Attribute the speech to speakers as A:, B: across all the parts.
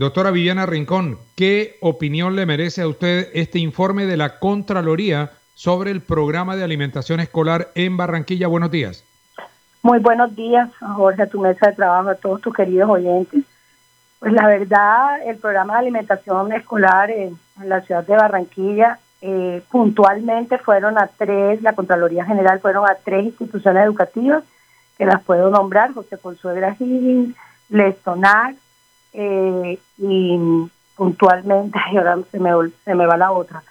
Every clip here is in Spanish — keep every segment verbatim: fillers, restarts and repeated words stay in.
A: Doctora Viviana Rincón, ¿qué opinión le merece a usted este informe de la Contraloría sobre el programa de alimentación escolar en Barranquilla? Buenos días.
B: Muy buenos días, Jorge, a tu mesa de trabajo, a todos tus queridos oyentes. Pues la verdad, el programa de alimentación escolar en, en la ciudad de Barranquilla, eh, puntualmente fueron a tres, la Contraloría General fueron a tres instituciones educativas, que las puedo nombrar: José Consuegra Higgins, Lestonac, eh, y puntualmente, y ahora se me, se me va la otra,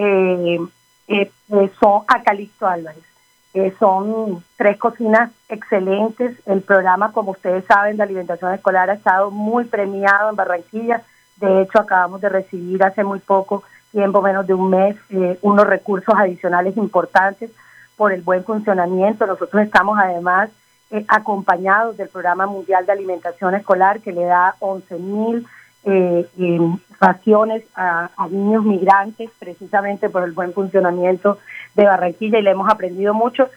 B: eh, eh, son Acalipto Álvarez. Eh, son tres cocinas excelentes. El programa, como ustedes saben, de alimentación escolar ha estado muy premiado en Barranquilla. De hecho, acabamos de recibir hace muy poco tiempo, menos de un mes, eh, unos recursos adicionales importantes por el buen funcionamiento. Nosotros estamos además eh, acompañados del Programa Mundial de Alimentación Escolar, que le da once mil eh, eh, raciones a, a niños migrantes, precisamente por el buen funcionamiento de Barranquilla, y le hemos aprendido mucho.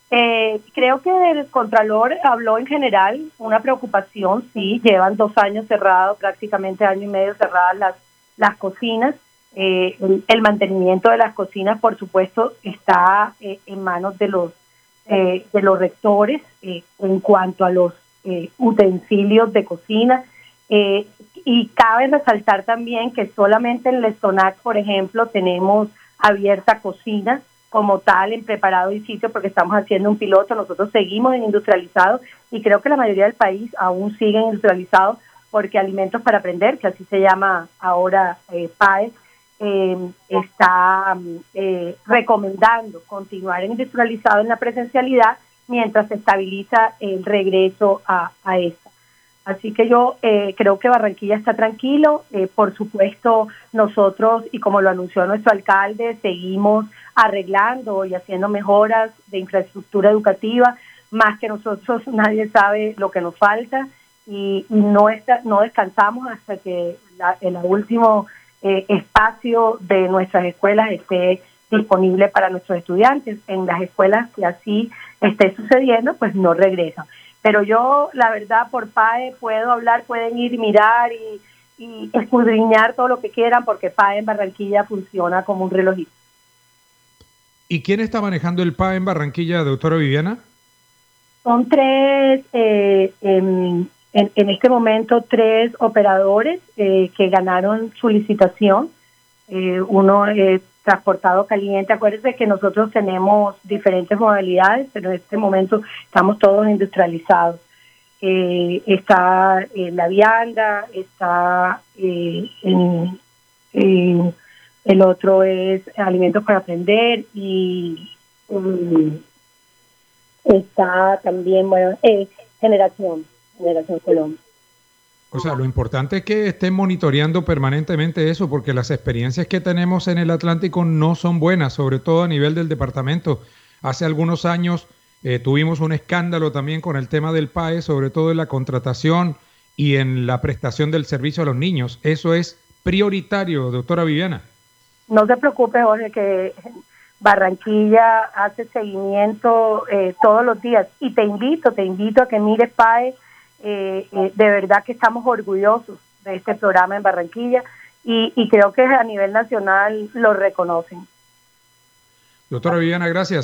B: Eh, creo que el Contralor habló en general, una preocupación, sí, llevan dos años cerrados, prácticamente año y medio cerradas las, las cocinas. Eh, el, el mantenimiento de las cocinas, por supuesto, está eh, en manos de los eh, de los rectores eh, en cuanto a los eh, utensilios de cocina. Eh, y cabe resaltar también que solamente en Lestonac, por ejemplo, tenemos abierta cocina como tal, en preparado y sitio, porque estamos haciendo un piloto. Nosotros seguimos en industrializado y creo que la mayoría del país aún sigue en industrializado, porque Alimentos para Aprender, que así se llama ahora eh, P A E, eh, está eh, recomendando continuar en industrializado en la presencialidad mientras se estabiliza el regreso a, a esta. Así que yo eh, creo que Barranquilla está tranquilo. Eh, por supuesto, nosotros, y como lo anunció nuestro alcalde, seguimos arreglando y haciendo mejoras de infraestructura educativa. Más que nosotros, nadie sabe lo que nos falta, y, y no, está, no descansamos hasta que la, el último eh, espacio de nuestras escuelas esté disponible para nuestros estudiantes. En las escuelas que así esté sucediendo, pues no regresan. Pero yo, la verdad, por P A E puedo hablar, pueden ir y mirar y, y escudriñar todo lo que quieran, porque P A E en Barranquilla funciona como un relojito.
A: ¿Y quién está manejando el P A E en Barranquilla, doctora Viviana?
B: Son tres, eh, en, en, en este momento, tres operadores eh, que ganaron su licitación. Eh, uno es transportado caliente. Acuérdense que nosotros tenemos diferentes modalidades, pero en este momento estamos todos industrializados. Eh, está eh, la vianda, está eh, en, en, el otro es Alimentos para Aprender, y um, está también, bueno, eh, Generación, Generación Colombia.
A: O sea, lo importante es que estén monitoreando permanentemente eso, porque las experiencias que tenemos en el Atlántico no son buenas, sobre todo a nivel del departamento. Hace algunos años eh, tuvimos un escándalo también con el tema del P A E, sobre todo en la contratación y en la prestación del servicio a los niños. Eso es prioritario, doctora Viviana.
B: No se preocupe, Jorge, que Barranquilla hace seguimiento eh, todos los días, y te invito, te invito a que mires P A E. Eh, eh, de verdad que estamos orgullosos de este programa en Barranquilla, y, y creo que a nivel nacional lo reconocen.
A: Doctora Viviana, gracias.